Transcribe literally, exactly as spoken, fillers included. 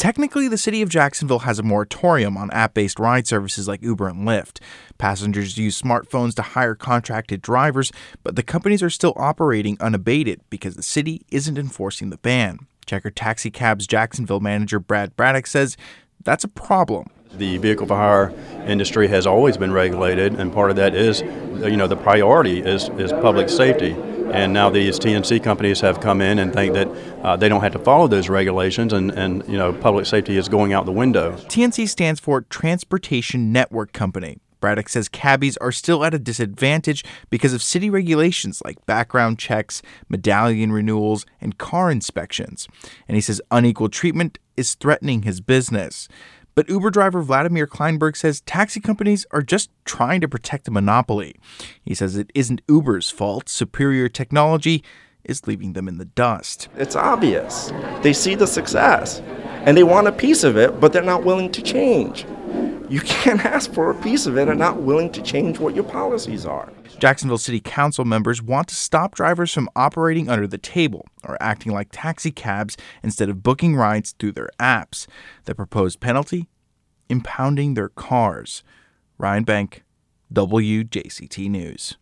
Technically, the city of Jacksonville has a moratorium on app-based ride services like Uber and Lyft. Passengers use smartphones to hire contracted drivers, but the companies are still operating unabated because the city isn't enforcing the ban. Checker Taxi Cab's Jacksonville manager Brad Braddock says that's a problem. The vehicle for hire industry has always been regulated, and part of that is, you know, the priority is, is public safety. And now these T N C companies have come in and think that uh, they don't have to follow those regulations, and, and, you know, public safety is going out the window. T N C stands for Transportation Network Company. Braddock says cabbies are still at a disadvantage because of city regulations like background checks, medallion renewals, and car inspections. And he says unequal treatment is threatening his business. But Uber driver Vladimir Kleinberg says taxi companies are just trying to protect a monopoly. He says it isn't Uber's fault. Superior technology is leaving them in the dust. It's obvious. They see the success, and they want a piece of it, but they're not willing to change. You can't ask for a piece of it and not willing to change what your policies are. Jacksonville City Council members want to stop drivers from operating under the table or acting like taxi cabs instead of booking rides through their apps. The proposed penalty? Impounding their cars. Ryan Bank, W J C T News.